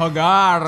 Sugar.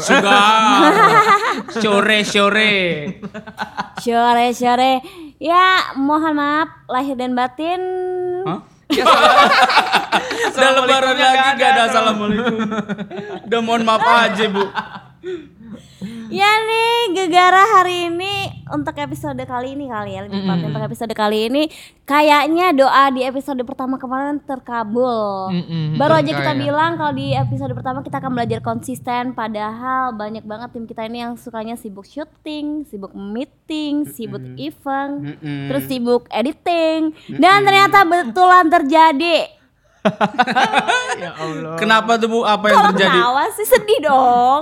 Sore. Ya, mohon maaf lahir dan batin. Hah? Ya, udah lebaran lagi gak ada assalamualaikum. Udah mohon maaf aja, Bu. Ya nih, gegara hari ini untuk episode kali ini kali ya, lebih tepatnya untuk episode kali ini kayaknya doa di episode pertama kemarin terkabul. Baru aja kita bilang kalau di episode pertama kita akan belajar konsisten, padahal banyak banget tim kita ini yang sukanya sibuk syuting, sibuk meeting, sibuk event, terus sibuk editing, dan ternyata betulan terjadi. Ya Allah. Kenapa tuh Bu? Apa yang terjadi? Kalau ketawa sih sedih dong.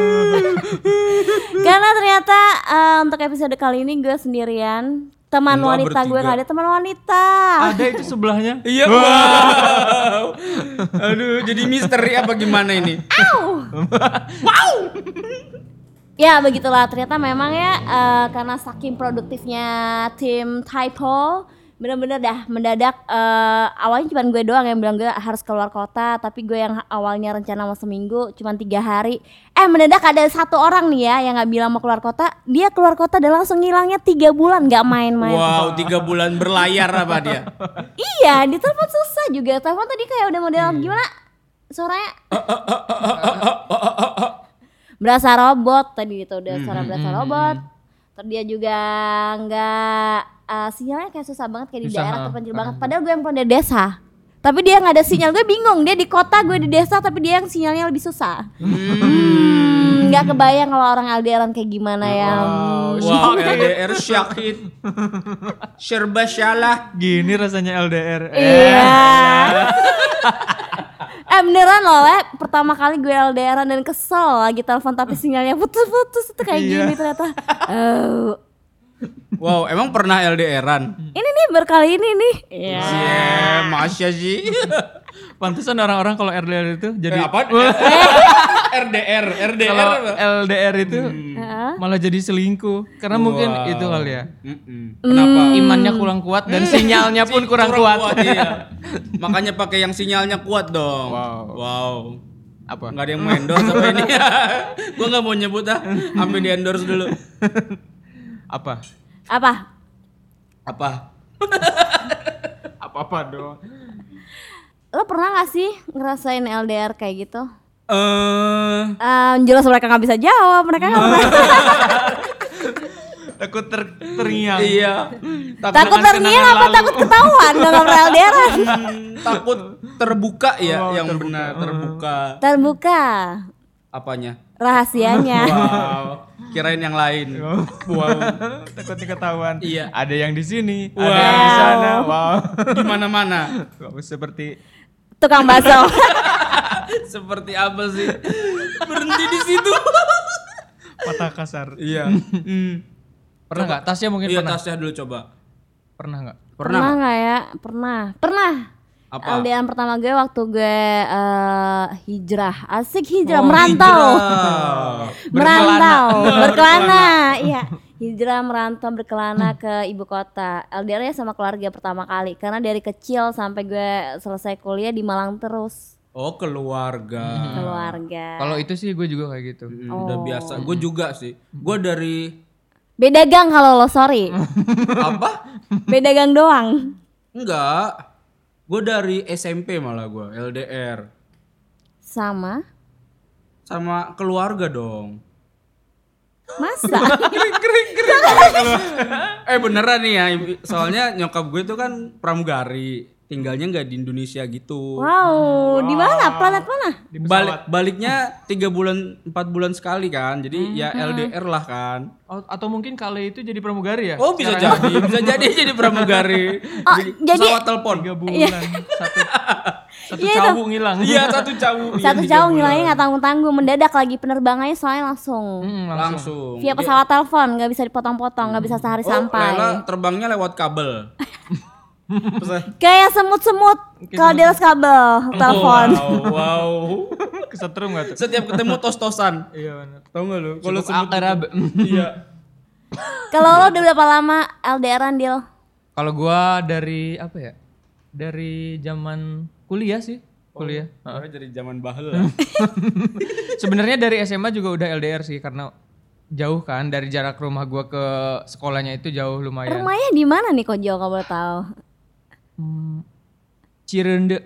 Karena ternyata untuk episode kali ini gue sendirian. Teman wanita gue gak ada teman wanita. Ada itu sebelahnya. Iya. Wow. Aduh, jadi misteri apa gimana ini? Wow. Ya begitulah, ternyata memang ya karena saking produktifnya tim Typo, bener-bener dah mendadak. Awalnya cuma gue doang yang bilang gue harus keluar kota, tapi gue yang awalnya rencana mau seminggu cuma 3 hari. Mendadak ada satu orang nih ya yang nggak bilang mau keluar kota, dia keluar kota dan langsung ngilangnya 3 bulan nggak main-main. Wow, 3 bulan berlayar apa dia? Iya, di telepon susah juga. Telepon tadi kayak udah model gimana suaranya? Berasa robot tadi itu, udah suara berasa robot. Terus dia juga nggak sinyalnya kayak susah banget, kayak di daerah terpencil banget. Padahal gue yang dari desa, tapi dia nggak ada sinyal. Gue bingung, dia di kota, gue di desa, tapi dia yang sinyalnya lebih susah. Nggak kebayang kalau orang LDRan kayak gimana ya. Wow, LDR syakit, serba salah. Gini rasanya LDR. Iya. Beneran loh, pertama kali gue LDRan dan kesel lagi telepon tapi sinyalnya putus-putus itu kayak gini ternyata. Wow, emang pernah LDRan? Ini nih berkali ini nih. Iya, masya sih. Pantesan orang-orang kalau LDR itu jadi apa? RDR kalau apa? LDR itu malah jadi selingkuh. Karena mungkin itu kali ya. Kenapa? Imannya kurang kuat dan sinyalnya pun kurang kuat. Iya. Makanya pakai yang sinyalnya kuat dong. Wow. Apa? Nggak ada yang mau endorse apa ini? Gue nggak mau nyebut sampai di endorse dulu. Apa? Apa dong? Lo pernah gak sih ngerasain LDR kayak gitu? Jelas mereka gak bisa jawab, mereka gak pernah. Takut terngiang. Iya. Takut terngiang apa takut ketahuan gak pernah LDRan? Takut terbuka ya, yang benar Terbuka. Apanya? Rahasianya. Wow. Kirain yang lain. Wow. Takut ketahuan. Iya. Ada yang di sini, wow. ada yang di sana. Wow. Di mana-mana. Seperti tukang bakso. Seperti apa sih? Berhenti di situ. patah kasar. Iya. Pernah nggak? Tasya mungkin iya, pernah. Tasya dulu coba. Pernah nggak? Pernah nggak ya? Pernah. Apa? LDR pertama gue waktu gue hijrah. Asik hijrah, merantau. Berkelana. Iya. Hijrah merantau berkelana ke ibu kota. LDR-nya sama keluarga pertama kali. Karena dari kecil sampai gue selesai kuliah di Malang terus. Oh, keluarga. Kalau itu sih gue juga kayak gitu. Udah biasa. Gue juga sih. Gue dari beda gang kalau lo, sorry. Apa? Beda gang doang. Enggak. Gue dari SMP malah gue LDR. Sama keluarga dong. Masa? Beneran nih ya. Soalnya nyokap gue itu kan pramugari. Tinggalnya nggak di Indonesia gitu. Wow. Di mana? Planet mana? Baliknya 3 bulan 4 bulan sekali kan. Jadi ya LDR lah kan. Atau mungkin kali itu jadi pramugari ya? Oh bisa jadi jadi pramugari. Jadi pesawat telepon 3 bulan. Satu cawu ngilang. Iya, satu cawu. Satu cawu ngilangnya nggak tanggung-tanggung, mendadak lagi penerbangannya soalnya langsung. Langsung. Via pesawat telepon, nggak bisa dipotong-potong, nggak bisa sehari sampai. Lela terbangnya lewat kabel. Kayak semut-semut kalau di atas kabel telepon. Wow. Kesetrum nggak tuh? Setiap ketemu tos-tosan. Iya benar. Tahu nggak lu? Kalau semut Iya. Kalau lo udah berapa lama LDRan, Dil? Kalau gua dari apa ya? Dari zaman kuliah sih. kuliah. Dari zaman bahula. Sebenarnya dari SMA juga udah LDR sih karena jauh kan dari jarak rumah gua ke sekolahnya itu jauh lumayan. Rumahnya di mana nih kok jauh, kalau boleh tahu? Cirende.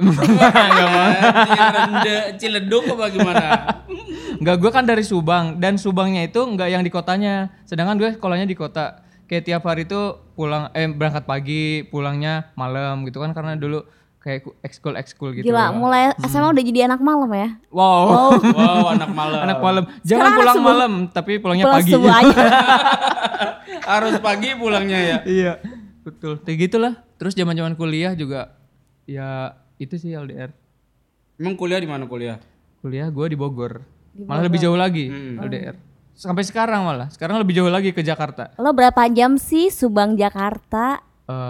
Ciledug apa gimana? Enggak, gue kan dari Subang dan Subangnya itu enggak yang di kotanya. Sedangkan gue sekolahnya di kota. Kayak tiap hari tuh berangkat pagi, pulangnya malam gitu kan karena dulu kayak ekskul gitu. Gila, mulai SMA udah jadi anak malam ya? Wow. Wow, anak malam. Anak malam. Jangan Sekarang pulang anak subuh. malam, tapi pulangnya Pulang pagi. subuh aja. Harus pagi pulangnya ya. Iya. Betul. Kayak gitulah. Terus zaman-zaman kuliah juga ya itu sih LDR. Emang kuliah di mana kuliah? Kuliah gue di Bogor. Malah lebih jauh lagi LDR. Sampai sekarang malah. Sekarang lebih jauh lagi ke Jakarta. Lo berapa jam sih Subang Jakarta?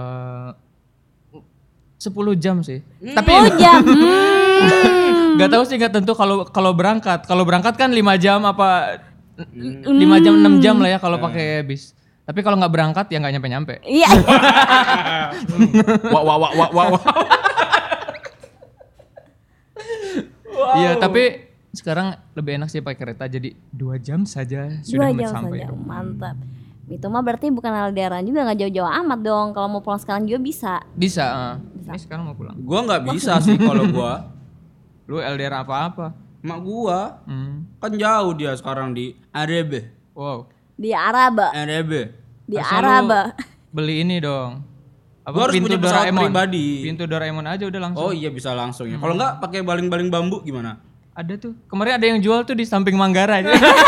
10 jam sih. Tapi 10 jam. nggak tahu sih, nggak tentu kalau berangkat. Kalau berangkat kan 5 jam apa 5 jam 6 jam lah ya kalau pakai bis. Tapi kalau nggak berangkat ya nggak nyampe. Iya. Wah. Iya, tapi sekarang lebih enak sih pakai kereta, jadi 2 jam saja 2 sudah jam sampai saja. rumah. Mantap. Itu mah berarti bukan LDRan juga, nggak jauh-jauh amat dong. Kalau mau pulang sekarang juga bisa. Bisa. Ini sekarang mau pulang. Gua nggak bisa sih kalau gua. Lu LDR apa-apa? Mak gua kan jauh dia sekarang di Arab. Wow. Di Arab. Di Arab. Beli ini dong. Apa, Gua harus punya pesawat pribadi. Pintu Doraemon aja udah langsung. Oh iya bisa langsung ya. Kalau nggak pakai baling-baling bambu gimana? Ada tuh. Kemarin ada yang jual tuh di samping Manggarai.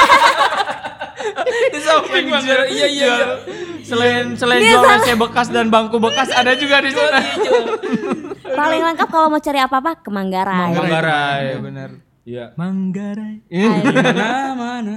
Di samping Manggarai. Iya. Selain jual WC bekas dan bangku bekas ada juga di sana. Paling lengkap kalau mau cari apa-apa ke Manggarai. Manggarai. Iya benar. Iya. Manggarai. Mana?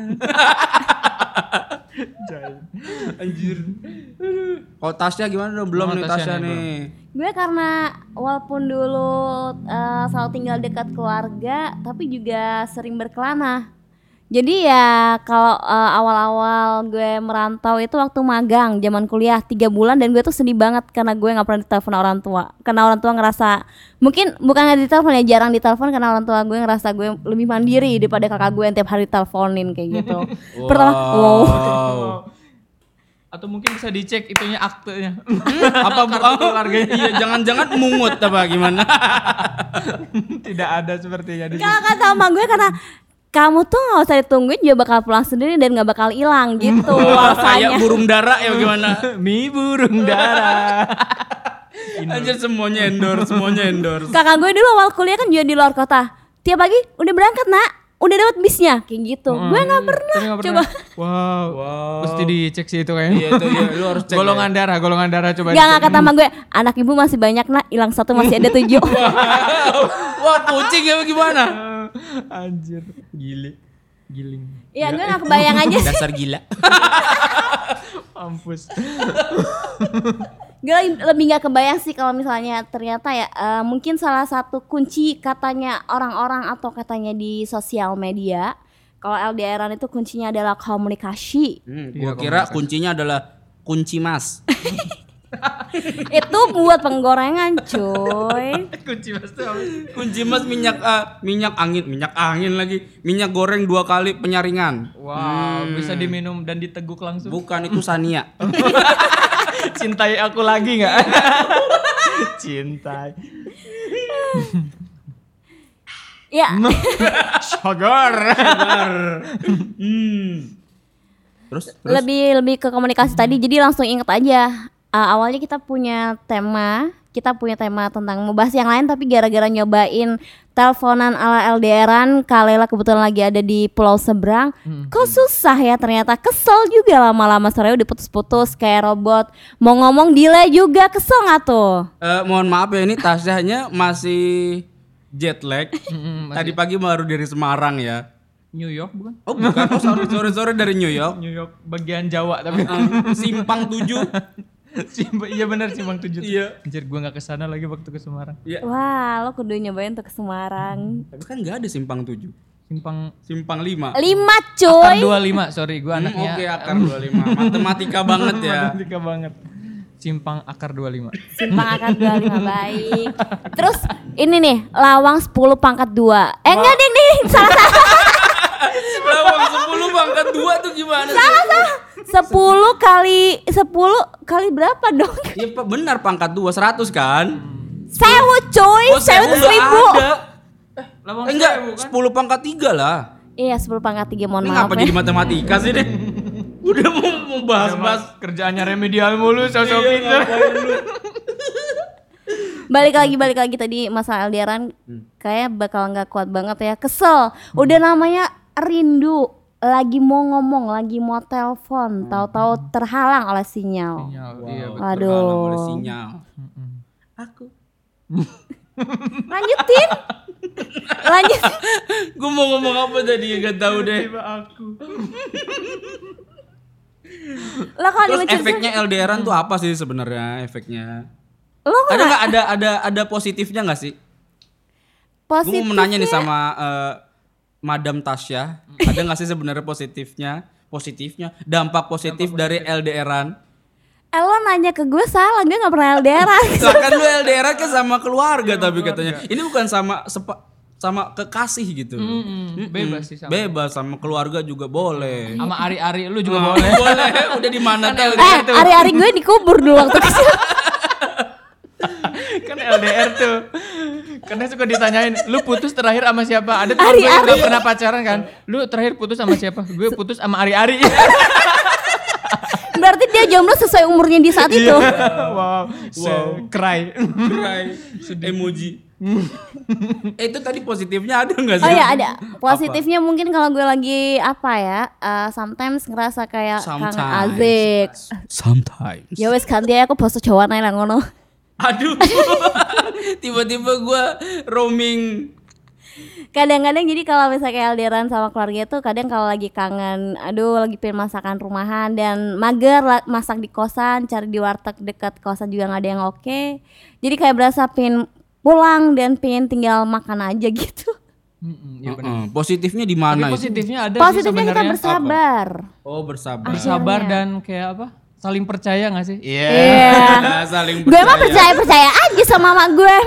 Anjir. Kalau Tasya gimana dong? Belum nih Tasya nih. Gue karena walaupun dulu selalu tinggal dekat keluarga, tapi juga sering berkelana. Jadi ya kalau awal-awal gue merantau itu waktu magang zaman kuliah 3 bulan, dan gue tuh sedih banget karena gue nggak pernah ditelepon orang tua. Karena orang tua ngerasa, mungkin bukan nggak ditelepon ya, jarang ditelepon karena orang tua gue ngerasa gue lebih mandiri daripada kakak gue yang tiap hari teleponin kayak gitu. Pertama, wow. Atau mungkin bisa dicek itunya aktenya. Apa keluarganya? Iya, jangan-jangan mungut apa gimana? Tidak ada sepertinya di Kalau kata sama gue karena kamu tuh nggak usah ditungguin juga bakal pulang sendiri dan nggak bakal hilang gitu alasannya. Kayak burung dara ya gimana? Mi burung dara. Anjir semuanya endorse. Kakak gue dulu awal kuliah kan juga di luar kota. Tiap pagi udah berangkat nak, udah dapat bisnya kayak gitu. Gue nggak pernah. Coba. Wow. Mesti dicek sih itu kayaknya. Iya itu ya, lu harus cek. Golongan darah coba. Nggak kata sama gue, anak ibu masih banyak nak, hilang 1 masih ada 7. Wah, kucing ya gimana? Anjir, giling. Iya gue nggak kebayang aja sih. Dasar gila. Mampus. Gue lebih nggak kebayang sih kalau misalnya ternyata ya mungkin salah satu kunci katanya orang-orang atau katanya di sosial media, kalau LDRan itu kuncinya adalah komunikasi. Gua kira kuncinya adalah kunci mas. Itu buat penggorengan cuy. Kunci mas minyak angin lagi. Minyak goreng 2 kali penyaringan. Wow, bisa diminum dan diteguk langsung. Bukan, itu Sania. Cintai aku lagi nggak? Cintai. Ya. Sugar. Terus? Lebih ke komunikasi tadi, jadi langsung inget aja. Awalnya kita punya tema tentang membahas yang lain, tapi gara-gara nyobain teleponan ala LDRan, Kalela kebetulan lagi ada di pulau seberang. Kok susah ya ternyata, kesel juga lama-lama, sore udah putus-putus kayak robot. Mau ngomong delay juga, kesel gak tuh? Mohon maaf ya, ini Tasyahnya masih jet lag. Tadi pagi baru dari Semarang ya. New York bukan? Oh bukan, sore dari New York. New York bagian Jawa tapi. Simpang 7. Iya benar Simpang 7. Iya. Anjir gue gak kesana lagi waktu ke Semarang. Iya. Wah, lo kudu nyobain tuh ke Semarang. Tapi kan gak ada Simpang 7. Simpang 5. 5 Akar cuy. 25, sorry gue anaknya. Oke, akar 25. Matematika banget ya. Matematika banget. Simpang akar 25. Simpang akar 25, baik. Terus Ini nih, Lawang 10 pangkat 2. Enggak ding nih, salah. Lawang 10 pangkat 2 tuh gimana sih? Salah. 10 kali berapa dong? Iya benar pangkat 2 100 kan? Sewu cuy, Oh, sewu itu nggak 1000. ada. Lawang Enggak, sewu, kan? 10 pangkat 3 lah. Iya 10 pangkat 3, mohon Ini maaf ngapa ya. jadi matematika sih deh? Udah mau bahas-bahas. Kerjaannya remedial mulu sosok Iya, pinter. ngapain lu? Balik lagi tadi masalah LDRan kayak bakal nggak kuat banget ya. Kesel. Udah namanya rindu, lagi mau ngomong, lagi mau telepon, tahu-tahu terhalang oleh sinyal. Iya, betul. Aduh. Terhalang oleh sinyal. Aku. Lanjutin. Gue mau ngomong apa tadi gak tahu deh. Lo kalau Terus dimention efeknya LDRan tuh apa sih sebenarnya efeknya? lo Ada nggak nggak ada positifnya nggak sih? Gue positif? mau menanya nih sama Madam Tasya, ada nggak sih sebenarnya positifnya, dampak positif dari LDRan? Lo nanya ke gue salah, gue nggak pernah LDRan. Lah kan lu LDRan kan sama keluarga tapi katanya. Ini bukan sama kekasih gitu. Bebas sih sama. Bebas sama keluarga juga boleh. Sama ari-ari lu juga boleh. Boleh. Udah di mana tuh? Hari-hari gue dikubur dulu waktu kecil. Kan LDR tuh. Karena suka ditanyain, lu putus terakhir sama siapa? Ada teman gue yang gak pernah pacaran kan. Lu terakhir putus sama siapa? Gue putus sama Ari-Ari. Berarti dia jomblo sesuai umurnya di saat itu. Wow. Cry. Emoji. Itu tadi positifnya ada nggak sih? Oh ya ada. Positifnya mungkin kalau gue lagi apa ya, sometimes ngerasa kayak kangen Azik. Sometimes. Ya wes ganti aja aku post cowok aja lah ngono. Aduh. Tiba-tiba gue roaming. Kadang-kadang jadi kalau misalnya LDRan sama keluarga tuh kadang kalau lagi kangen, aduh lagi pengen masakan rumahan dan mager masak di kosan, cari di warteg dekat kosan juga nggak ada yang oke. Jadi kayak berasa pengen pulang dan pengen tinggal makan aja gitu. Iya benar. Positifnya di mana? Tapi positifnya ada sih Positifnya kita sebenarnya. bersabar. Oh bersabar. Bersabar dan kayak apa? Saling percaya gak sih? Iya. Iya. Saling Gue mah percaya aja sama mama gue.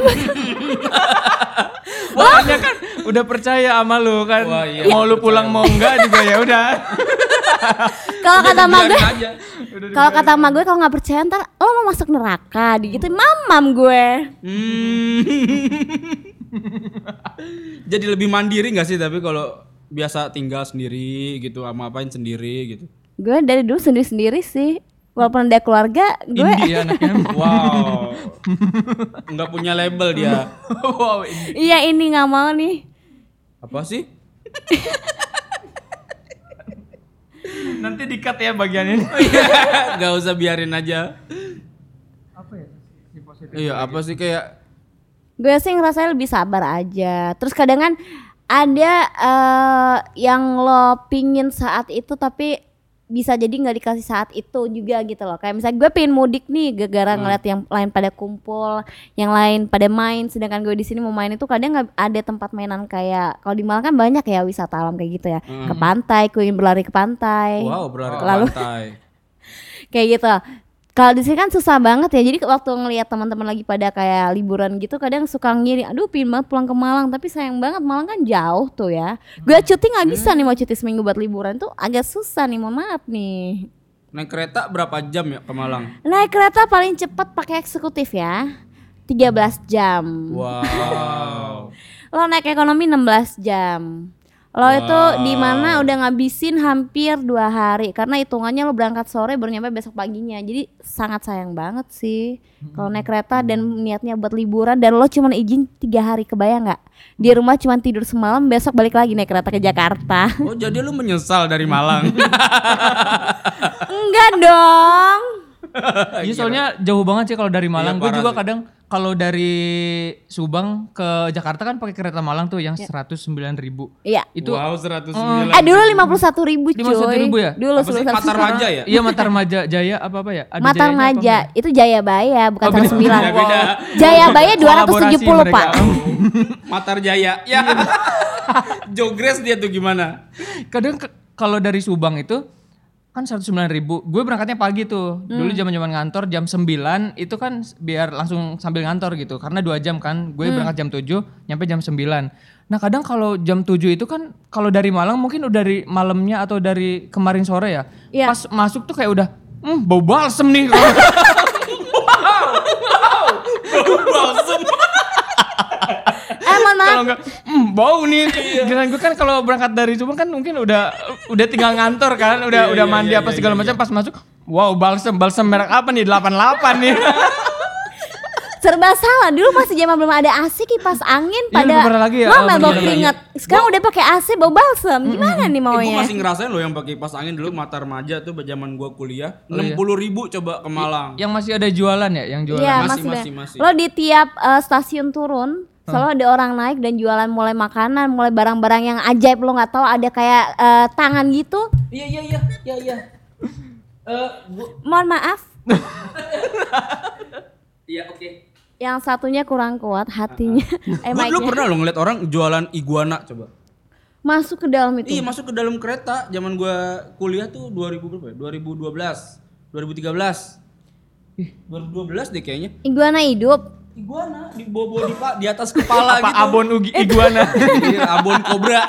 Wah, dia kan udah percaya sama lu kan. Wah, iya, mau lu pulang mau enggak juga ya udah. Kalau kata mama gue, aja. kalau kata mama gue kalau nggak percaya ntar lo mau masuk neraka, digituin mamam gue. Jadi lebih mandiri nggak sih tapi kalau biasa tinggal sendiri gitu, sama apain sendiri gitu. Gue dari dulu sendiri sih. Walaupun ada keluarga, gue Indie anaknya. Wow. Nggak punya label dia. Wow, indie. iya ini nggak mau nih. Apa sih? Nanti di-cut ya bagian ini. Gak usah biarin aja. Apa ya? Si positif. Iya, apa sih kayak Gue sih ngerasa lebih sabar aja. Terus kadang kan ada yang lo pingin saat itu tapi bisa jadi nggak dikasih saat itu juga gitu loh. Kayak misalnya gue pengen mudik nih gara-gara ngeliat yang lain pada kumpul, yang lain pada main, sedangkan gue di sini mau main itu kadang nggak ada tempat mainan kayak kalau di Malang kan banyak ya wisata alam kayak gitu ya. Ke pantai, gue ingin berlari ke pantai. wow berlari ke Lalu pantai. kayak gitu. Kalau di sini kan susah banget ya. Jadi waktu ngelihat teman-teman lagi pada kayak liburan gitu kadang suka ngiri, aduh pingin banget pulang ke Malang, tapi sayang banget Malang kan jauh tuh ya. Gue cuti nggak bisa nih, mau cuti seminggu buat liburan tuh agak susah nih, mohon maaf nih. Naik kereta berapa jam ya ke Malang? Naik kereta paling cepat pakai eksekutif ya 13 jam. Wow. Lo naik ekonomi 16 jam. Lo itu di mana udah ngabisin hampir 2 hari karena hitungannya lo berangkat sore baru nyampe besok paginya. Jadi sangat sayang banget sih kalau naik kereta dan niatnya buat liburan dan lo cuma izin 3 hari, kebayang nggak? Di rumah cuma tidur semalam, besok balik lagi naik kereta ke Jakarta. Oh jadi lu menyesal dari Malang? Enggak dong. Iya soalnya jauh banget sih kalau dari Malang. Iya, Gue parah juga sih. kadang kalau dari Subang ke Jakarta kan pakai kereta Malang tuh yang 109.000. Iya. Itu wow 109. Dulu 51.000 cuy. 51.000 ya? Dulu Apa sih? 109.000. Matarmaja ya? Iya Matarmaja Jaya apa ya? Ada Matar Jayanya apa Maja enggak? itu Jayabaya bukan Oh, beda. 109. Beda. Jayabaya Kolaborasi 270 mereka. Pak. Matar Jaya. Ya. Jogres dia tuh gimana? Kadang kalau dari Subang itu kan 109.000. Gue berangkatnya pagi tuh. Dulu zaman-zaman ngantor jam 9 itu kan biar langsung sambil ngantor gitu. Karena 2 jam kan. Gue berangkat jam 7, nyampe jam 9. Nah, kadang kalau jam 7 itu kan kalau dari Malang mungkin udah dari malamnya atau dari kemarin sore ya. Iya. Pas masuk tuh kayak udah bau balsem nih. Mohon maaf. Kalau enggak bau nih. Giliran gue kan kalau berangkat dari Subang kan mungkin udah tinggal ngantor kan, udah mandi apa segala macam pas masuk. Wow, balsem merek apa nih? 88 nih. Serba salah. Dulu masih zaman belum ada AC, kipas angin Iya, pada belum pernah lagi ya. mama Oh, bau bener. keringat. Sekarang udah pakai AC bau balsem. Gimana nih Gue maunya? masih ngerasain loh yang pakai kipas angin dulu mata remaja tuh zaman gue kuliah. Oh, iya. 60.000 coba ke Malang. Yang masih ada jualan ya, yang jualan. Iya, Masih, masih. masih. Lo di tiap stasiun turun selalu ada orang naik dan jualan mulai makanan, mulai barang-barang yang ajaib lo nggak tahu ada kayak tangan gitu. Iya. Mohon maaf, Iya, oke. yang satunya kurang kuat hatinya. Gue dulu mic-nya. pernah lo ngeliat orang jualan iguana coba. Masuk ke dalam itu. Iya, masuk ke dalam kereta zaman gue kuliah tuh 2000 berapa ya? 2012, 2013. 2012 deh kayaknya. Iguana hidup. Iguana dibawa di atas kepala Apa gitu. abon iguana? Iya, abon kobra.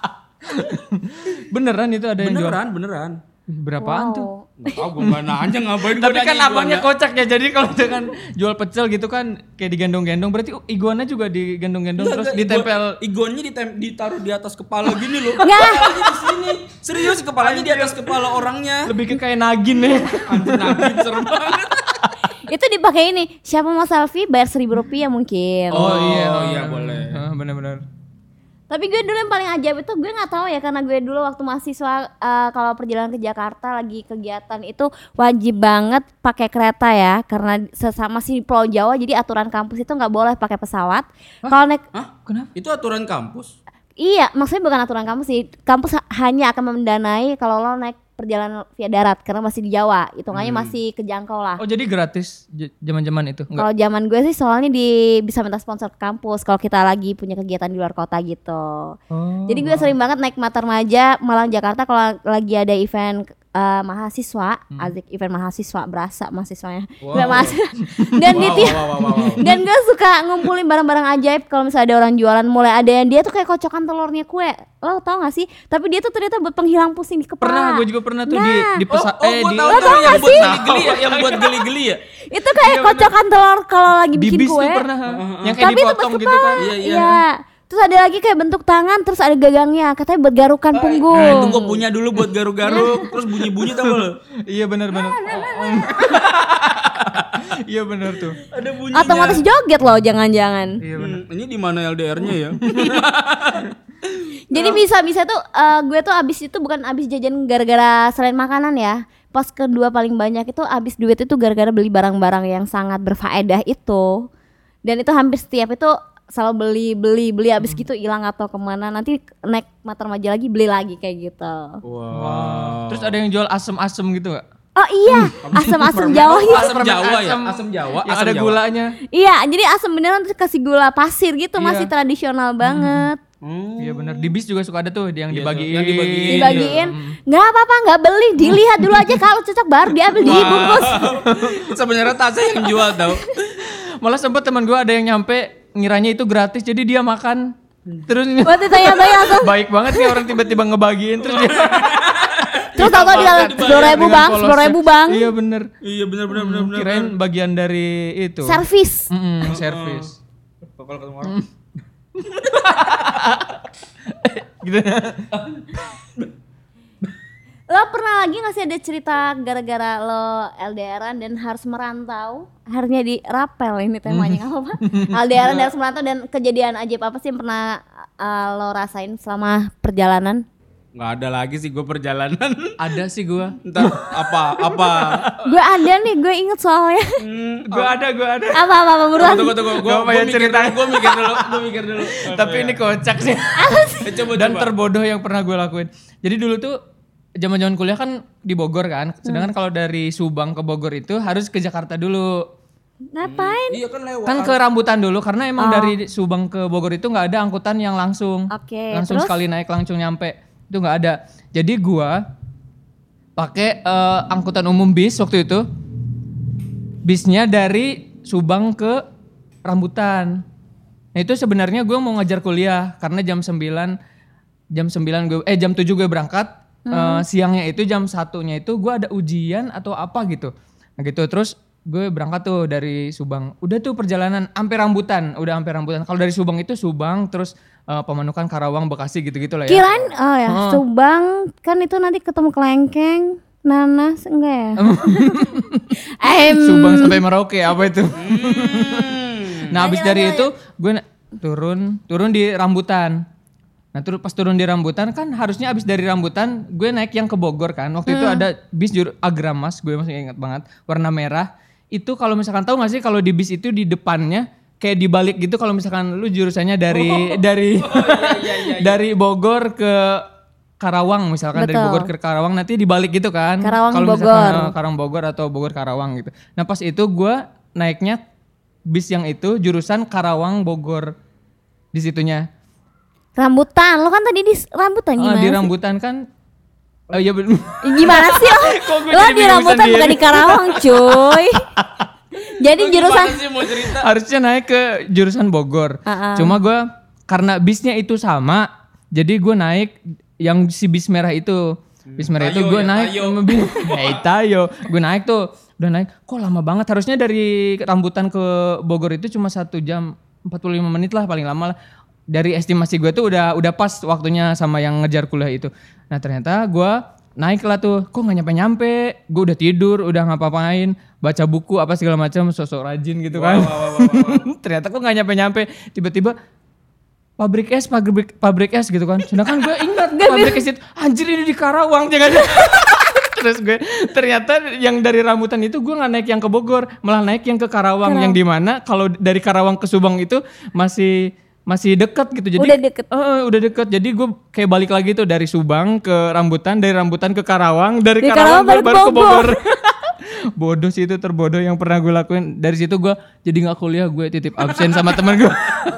Beneran itu ada yang jual? Beneran. Berapaan tuh? Nggak tahu, gue nggak nanya ngapain. Tapi gua kan nanya abangnya iguana. kocak ya. Jadi kalau dengan jual pecel gitu kan kayak digendong-gendong, berarti iguana juga digendong-gendong terus ditempel. Iguannya ditaruh di atas kepala gini loh. Nggak. Kepalanya di sini. Serius kepalanya di atas kepala orangnya. Lebih ke kayak nagin ya. Anjir, nagin serem banget. Itu dipakai ini. Siapa mau selfie bayar Rp1.000 mungkin. Oh iya boleh. Bener-bener. Tapi gue dulu yang paling ajaib itu gue nggak tahu ya, karena gue dulu waktu mahasiswa kalau perjalanan ke Jakarta lagi kegiatan itu wajib banget pakai kereta ya, karena sesama si Pulau Jawa jadi aturan kampus itu nggak boleh pakai pesawat. Kalau naik Hah? Kenapa? Itu aturan kampus? iya, maksudnya bukan aturan kampus sih. Kampus hanya akan mendanai kalau lo naik perjalanan via darat karena masih di Jawa. Hitungannya masih kejangkau lah. Oh jadi gratis zaman-zaman itu? Enggak. Kalau zaman gue sih soalnya bisa minta sponsor ke kampus kalau kita lagi punya kegiatan di luar kota gitu. Oh, Jadi gue sering banget naik Mata Remaja Malang Jakarta kalau lagi ada event mahasiswa, azik event mahasiswa, berasa mahasiswanya. Wow. Nggak mahasiswa. Dan Wow. dan gue suka ngumpulin barang-barang ajaib kalau misalnya ada orang jualan, mulai ada yang dia tuh kayak kocokan telurnya kue. Lo tau gak sih? Tapi dia tuh ternyata buat penghilang pusing di kepala. Pernah, gue juga pernah tuh di pesa- gue di tahu Lo tuh tau yang gak buat sih? geli-geli ya, yang buat geli-geli ya. Itu kayak kocokan telur kalau lagi di bikin bis kue. tuh pernah. Yang kayak Tapi itu dipotong pas gitu kan. kepala. Iya. Iya. Terus ada lagi kayak bentuk tangan, terus ada gagangnya, katanya buat garukan punggung. Nah, itu gue punya dulu buat garuk-garuk, terus bunyi-bunyi tau gak lo? Iya benar-benar. Iya benar tuh. Ada bunyinya. Otomatis joget loh, jangan-jangan. Iya benar. Ini di mana LDR-nya ya? Jadi bisa tuh gue tuh abis itu bukan abis jajan gara-gara selain makanan ya. Pas kedua paling banyak itu abis duit itu gara-gara beli barang-barang yang sangat berfaedah itu. Dan itu hampir setiap itu selalu beli abis gitu hilang atau kemana, nanti naik Mata Remaja lagi beli lagi kayak gitu. Wow. Terus ada yang jual asem-asem gitu gak? Oh iya, asam-asam Jawa gitu. Asam Jawa ya? Asam- Asam Jawa? Yang asam ada Jawa. gulanya. Iya, jadi asam beneran terus kasih gula pasir gitu, Iya. masih tradisional banget. Iya benar. Di bis juga suka ada tuh yang Iya, dibagiin. yang dibagiin. Dibagiin, nggak apa-apa, nggak beli, dilihat dulu aja kalau cocok baru diambil dibungkus. Sebenarnya tasnya yang jual tau. Malah sempet teman gue ada yang nyampe ngiranya itu gratis, jadi dia makan. Terus Buat ditanya-tanya langsung. baik banget nih orang tiba-tiba ngebagiin terus dia. Terus tau dia Makan. 10.000 bang, Dengan 10.000 bang. Iya bener. Iya benar. Kirain bagian dari itu. Servis. Servis. Kalau ketemu orang. Gitu. Lo pernah lagi gak sih ada cerita gara-gara lo LDRan dan harus merantau? Harusnya di rapel ini temanya, gak apa-apa. LDRan dan harus merantau, dan kejadian ajaib apa sih yang pernah lo rasain selama perjalanan? Nggak ada lagi sih gue perjalanan. Ada sih gue. Ntar apa? Gue ada nih, gue inget soalnya. Gue ada. Apa buruan? Tunggu. Gak apa ya ceritanya. Gue mikir dulu. Tapi ini kocak sih. Coba. Dan terbodoh yang pernah gue lakuin. Jadi dulu tuh zaman kuliah kan di Bogor kan. Sedangkan kalau dari Subang ke Bogor itu harus ke Jakarta dulu. Ngapain? Iya kan lewat. Kan ke Rambutan dulu karena emang dari Subang ke Bogor itu nggak ada angkutan yang langsung. Oke, Langsung terus? sekali naik langsung nyampe. Itu nggak ada. Jadi gua pakai angkutan umum bis waktu itu. Bisnya dari Subang ke Rambutan. Nah itu sebenarnya gue mau ngajar kuliah karena jam 7 gue berangkat. Siangnya itu jam 1-nya itu gue ada ujian atau apa gitu. Nah gitu terus gue berangkat tuh dari Subang. Udah tuh perjalanan sampai Rambutan. Kalau dari Subang itu Subang terus Pemanukan, Karawang, Bekasi gitu-gitu lah ya. Kirain Subang kan itu nanti ketemu Kelengkeng, Nanas enggak ya? Subang sampai Merauke apa itu? Nah abis dari itu gue turun di Rambutan. Nah pas turun di Rambutan kan harusnya abis dari Rambutan gue naik yang ke Bogor kan. Waktu itu ada bis Agramas, gue masih ingat banget, warna merah. Itu kalau misalkan tahu gak sih kalau di bis itu di depannya kayak dibalik gitu kalau misalkan lu jurusannya dari Bogor ke Karawang misalkan. Betul. Dari Bogor ke Karawang nanti dibalik gitu kan. Karawang Kalau Bogor. misalkan Karawang Bogor atau Bogor Karawang gitu. Nah pas itu gue naiknya bis yang itu jurusan Karawang Bogor di situnya. Rambutan, lo kan tadi di Rambutan gimana Di sih? Rambutan kan. Oh iya bener. Gimana sih lo? Kok gue Lo jadi di bingung Rambutan sendiri? bukan di Karawang cuy. Jadi jurusan Gimana sih mau cerita? Harusnya naik ke jurusan Bogor. Cuma gue karena bisnya itu sama, jadi gue naik yang si bis merah itu. Bis merah itu Tayo gue ya, naik. Tayo. Tayo. Gue naik tuh. Udah naik. Kok lama banget. Harusnya dari Rambutan ke Bogor itu cuma 1 jam 45 menit lah paling lama lah. Dari estimasi gue tuh udah pas waktunya sama yang ngejar kuliah itu. Nah ternyata gue naik lah tuh. Kok gak nyampe-nyampe. Gue udah tidur, udah ngapa-ngapain. Baca buku apa segala macam, sosok rajin gitu kan. Ternyata kok gak nyampe-nyampe. Tiba-tiba pabrik es gitu kan. Sedangkan gue ingat pabrik es itu, anjir ini di Karawang jangan. Terus gue ternyata yang dari Rambutan itu gue gak naik yang ke Bogor, malah naik yang ke Karawang. Yang dimana kalau dari Karawang ke Subang itu masih dekat gitu. Jadi udah deket. Jadi gue kayak balik lagi tuh dari Subang ke Rambutan, dari Rambutan ke Karawang, dari Karawang baru ke Bogor. Bodoh sih itu, terbodoh yang pernah gue lakuin. Dari situ gue jadi gak kuliah, gue titip absen sama teman gue.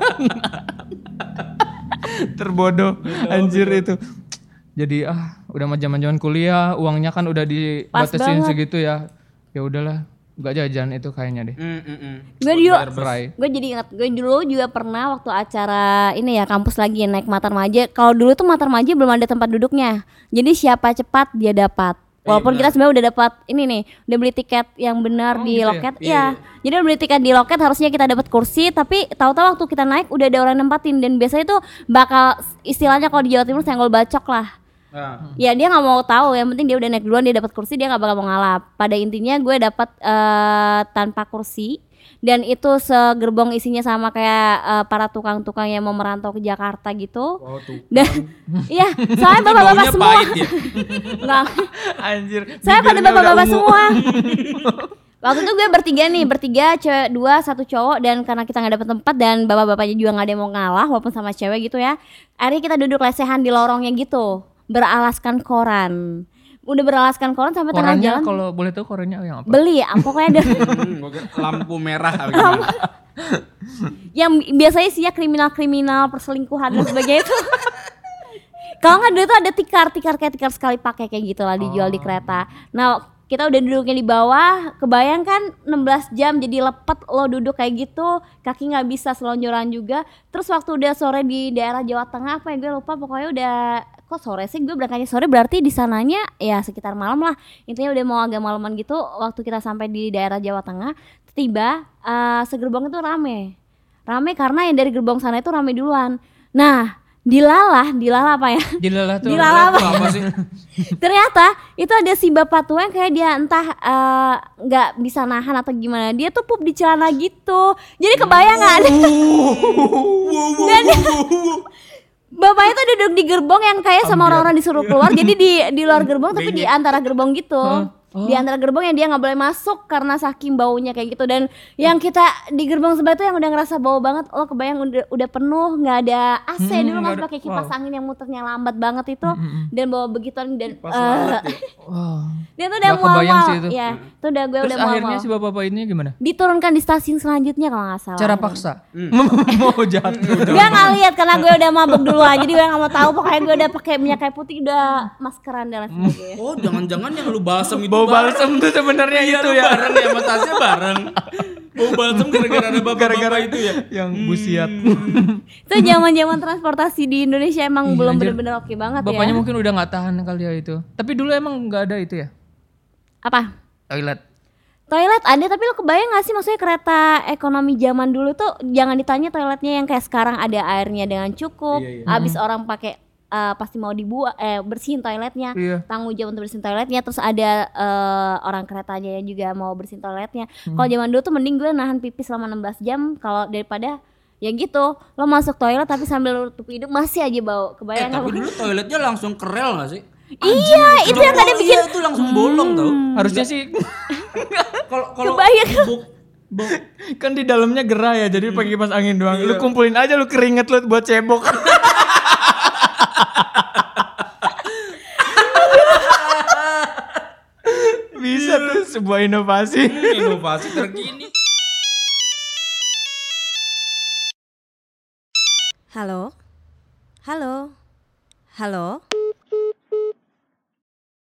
Terbodoh anjir itu. Jadi udah mah zaman-zaman kuliah, uangnya kan udah dibatasin segitu ya. Ya udahlah, gak jajan itu kayaknya deh. Gue jadi ingat, gue dulu juga pernah waktu acara ini ya kampus lagi naik Matarmaja. Kalau dulu tuh Matarmaja belum ada tempat duduknya. Jadi siapa cepat dia dapat. Walaupun kita sebenarnya udah dapat ini nih, udah beli tiket yang benar di gitu loket, ya. Jadi udah beli tiket di loket harusnya kita dapat kursi, tapi tahu-tahu waktu kita naik udah ada orang nempatin dan biasanya tuh bakal istilahnya kalau di Jawa Timur senggol bacok lah. Ya dia nggak mau tahu, yang penting dia udah naik duluan, dia dapat kursi, dia nggak bakal mau ngalah. Pada intinya gue dapat tanpa kursi. Dan itu segerbong isinya sama kayak para tukang-tukang yang mau merantau ke Jakarta gitu. Dan iya, soalnya bapak-bapak semua. Enggak. Anjir. Saya pada bapak-bapak semua. Waktu itu gue bertiga cewek 2, 1 cowok, dan karena kita nggak dapet tempat dan bapak-bapaknya juga nggak ada yang mau ngalah walaupun sama cewek gitu ya. Akhirnya kita duduk lesehan di lorongnya gitu, beralaskan koran. Udah beralaskan koran sampai tengah jalan. Kalau boleh tahu korannya yang apa? Beli ya, pokoknya ada. Lampu merah apa gimana? Yang biasanya isinya kriminal-kriminal, perselingkuhan dan sebagainya itu. Kalau nggak dulu tuh ada tikar kayak tikar sekali pakai kayak gitu lah dijual di kereta. Nah kita udah duduknya di bawah, kebayangkan 16 jam jadi lepet lo duduk kayak gitu, kaki nggak bisa selonjoran juga. Terus waktu udah sore di daerah Jawa Tengah apa ya gue lupa, pokoknya udah kok sore sih, gue berangkatnya sore berarti di sananya ya sekitar malam lah, intinya udah mau agak malaman gitu. Waktu kita sampai di daerah Jawa Tengah tiba segerbong itu rame karena yang dari gerbong sana itu rame duluan. Nah dilalah apa ya? Dilalah apa sih? Ternyata itu ada si bapak tua yang kayak dia entah nggak bisa nahan atau gimana, dia tuh pup di celana gitu. Jadi kebayang nggak? Dan bapaknya tuh duduk di gerbong yang kayak sama orang-orang disuruh keluar. Jadi di luar gerbong tapi di antara gerbong gitu. Di antara gerbong yang dia nggak boleh masuk karena saking baunya kayak gitu. Dan yang kita di gerbong sebelah itu yang udah ngerasa bau banget. Lo kebayang udah penuh, nggak ada AC dulu, nggak masih ada. pakai kipas angin yang muternya lambat banget itu. Dan bawa begituan dan Pas lalat ya. dia tuh udah Nggak kebayang mual-mual. sih itu. Ya, itu udah gue Terus udah akhirnya mual-mual. si bapak-bapak ini gimana? Diturunkan di stasiun selanjutnya kalau nggak salah. Cara paksa. Mau jatuh. Dia nggak lihat karena gue udah mabuk duluan, jadi gue nggak mau tahu. Pokoknya gue udah pakai minyak kayu putih, udah maskeran dan lain sebagainya. Oh, jangan-jangan yang lu balsem itu Bau bareng. balsam tuh sebenarnya Iya, itu lu ya. bareng ya, sama tasnya bareng. Bau balsam gara-gara ada bapak-bapak itu ya. Yang busiat. Itu zaman-zaman transportasi di Indonesia emang Iya, belum anjir. bener-bener oke banget Bapaknya ya. mungkin udah nggak tahan kali ya itu. Tapi dulu emang nggak ada itu ya, Apa? toilet. Toilet ada, tapi lo kebayang gak sih maksudnya kereta ekonomi zaman dulu tuh jangan ditanya toiletnya yang kayak sekarang ada airnya dengan cukup. Iya, iya. Abis orang pakai pasti mau dibuat bersihin toiletnya, Iya. tanggung jawab untuk bersihin toiletnya. Terus ada orang keretanya yang juga mau bersihin toiletnya. Kalau zaman dulu tuh mending gue nahan pipis selama 16 jam kalau daripada ya gitu lo masuk toilet tapi sambil lo tutup hidung masih aja bau. Kebayang Tapi nggak? dulu toiletnya langsung kerel gak sih? Iya, itu yang tadi bikin Iya, itu langsung bolong tau. Harusnya sih Kalau Kebayang. kan di dalamnya gerah ya, jadi pakai kipas angin doang. Lu kumpulin aja lu keringet lu buat cebok. Bisa tuh sebuah inovasi. inovasi terkini. Halo? Halo? Halo?